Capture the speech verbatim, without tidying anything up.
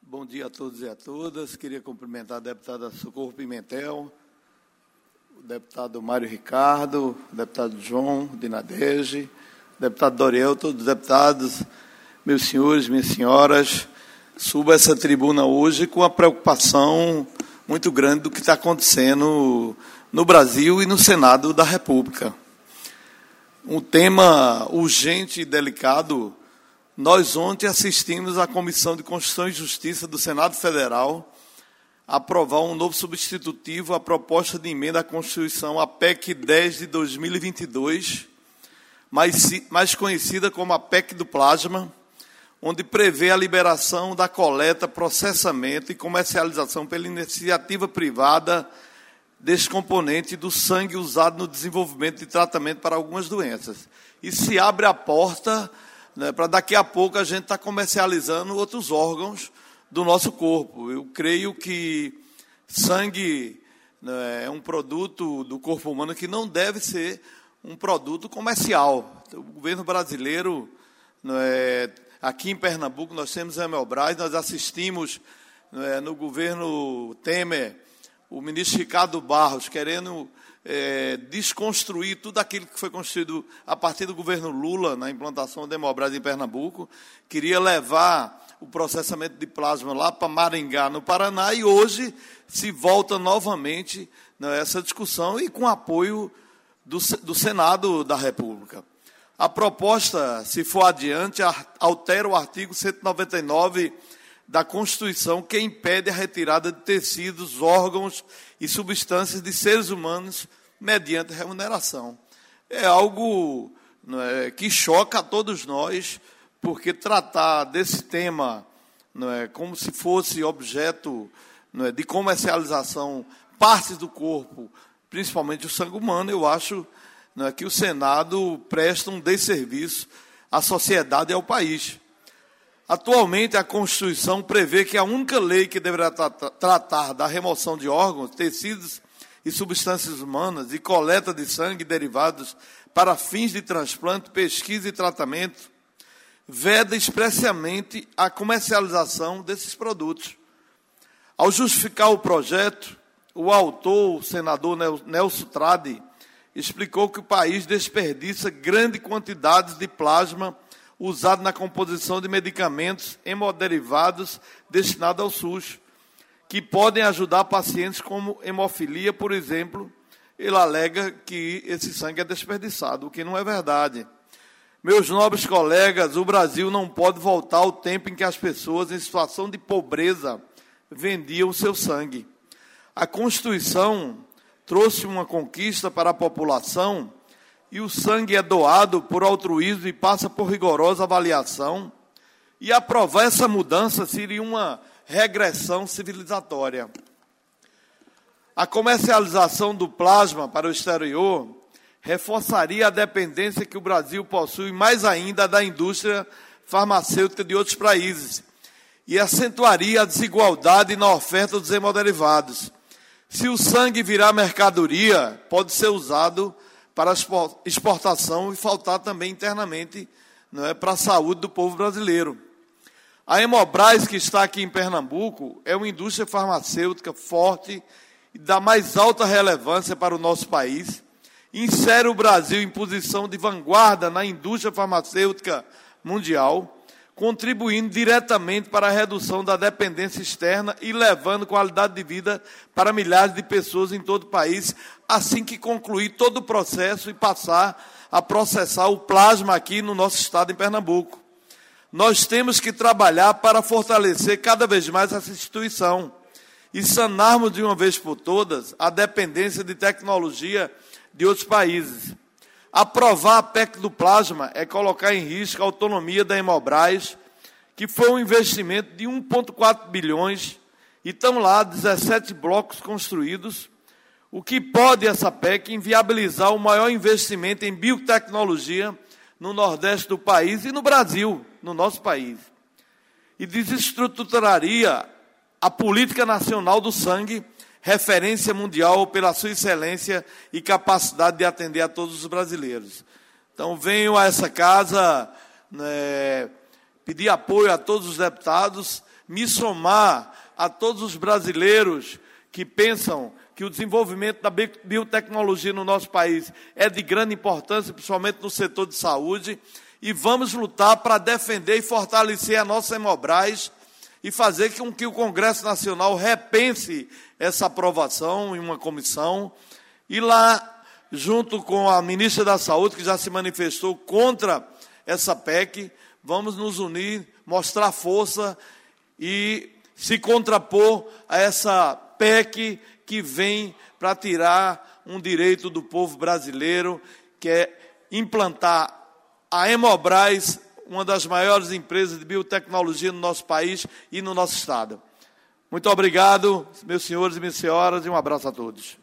Bom dia a todos e a todas. Queria cumprimentar a deputada Socorro Pimentel, o deputado Mário Ricardo, o deputado João Dinadege, o deputado Doriel, todos os deputados, meus senhores, minhas senhoras. Subo essa tribuna hoje com a preocupação muito grande do que está acontecendo no Brasil e no Senado da República. Um tema urgente e delicado. Nós ontem assistimos à Comissão de Constituição e Justiça do Senado Federal aprovar um novo substitutivo à proposta de emenda à Constituição, a P E C dez de dois mil e vinte e dois, mais, mais conhecida como a P E C do Plasma, onde prevê a liberação da coleta, processamento e comercialização pela iniciativa privada desse componente do sangue usado no desenvolvimento de tratamento para algumas doenças. E se abre a porta, né, para daqui a pouco a gente estar tá comercializando outros órgãos do nosso corpo. Eu creio que sangue, né, é um produto do corpo humano que não deve ser um produto comercial. O governo brasileiro, né, aqui em Pernambuco, nós temos a Hemobras, nós assistimos, né, no governo Temer, o ministro Ricardo Barros querendo é, desconstruir tudo aquilo que foi construído a partir do governo Lula, na implantação da Hemobras em Pernambuco, queria levar o processamento de plasma lá para Maringá, no Paraná, e hoje se volta novamente, né, essa discussão e com apoio do, do Senado da República. A proposta, se for adiante, altera o artigo cento e noventa e nove da Constituição, que impede a retirada de tecidos, órgãos e substâncias de seres humanos mediante remuneração. É algo, não é, que choca a todos nós, porque tratar desse tema, não é, como se fosse objeto, não é, de comercialização, partes do corpo, principalmente o sangue humano, eu acho, não é, que o Senado presta um desserviço à sociedade e ao país. Atualmente, a Constituição prevê que a única lei que deverá tra tratar da remoção de órgãos, tecidos e substâncias humanas e coleta de sangue e derivados para fins de transplante, pesquisa e tratamento, veda expressamente a comercialização desses produtos. Ao justificar o projeto, o autor, o senador Nelson Trade, explicou que o país desperdiça grande quantidade de plasma usado na composição de medicamentos hemoderivados destinados ao SUS, que podem ajudar pacientes como hemofilia, por exemplo. Ele alega que esse sangue é desperdiçado, o que não é verdade. Meus nobres colegas, o Brasil não pode voltar ao tempo em que as pessoas em situação de pobreza vendiam o seu sangue. A Constituição trouxe uma conquista para a população, e o sangue é doado por altruísmo e passa por rigorosa avaliação, e aprovar essa mudança seria uma regressão civilizatória. A comercialização do plasma para o exterior reforçaria a dependência que o Brasil possui, mais ainda, da indústria farmacêutica de outros países, e acentuaria a desigualdade na oferta dos hemoderivados. Se o sangue virar mercadoria, pode ser usado para exportação e faltar também internamente, não é, para a saúde do povo brasileiro. A Hemobras, que está aqui em Pernambuco, é uma indústria farmacêutica forte e da mais alta relevância para o nosso país. Insere o Brasil em posição de vanguarda na indústria farmacêutica mundial, contribuindo diretamente para a redução da dependência externa e levando qualidade de vida para milhares de pessoas em todo o país, assim que concluir todo o processo e passar a processar o plasma aqui no nosso estado, em Pernambuco. Nós temos que trabalhar para fortalecer cada vez mais essa instituição e sanarmos de uma vez por todas a dependência de tecnologia de outros países. Aprovar a P E C do plasma é colocar em risco a autonomia da Hemobras, que foi um investimento de um vírgula quatro bilhões, e estão lá dezessete blocos construídos, o que pode, essa P E C, inviabilizar o maior investimento em biotecnologia no Nordeste do país e no Brasil, no nosso país. E desestruturaria a política nacional do sangue, referência mundial pela sua excelência e capacidade de atender a todos os brasileiros. Então, venho a essa casa, né, pedir apoio a todos os deputados, me somar a todos os brasileiros que pensam que o desenvolvimento da biotecnologia no nosso país é de grande importância, principalmente no setor de saúde, e vamos lutar para defender e fortalecer a nossa Hemobras e fazer com que o Congresso Nacional repense essa aprovação em uma comissão, e lá, junto com a ministra da Saúde, que já se manifestou contra essa P E C, vamos nos unir, mostrar força e se contrapor a essa P E C que vem para tirar um direito do povo brasileiro, que é implantar a Hemobras, uma das maiores empresas de biotecnologia no nosso país e no nosso estado. Muito obrigado, meus senhores e minhas senhoras, e um abraço a todos.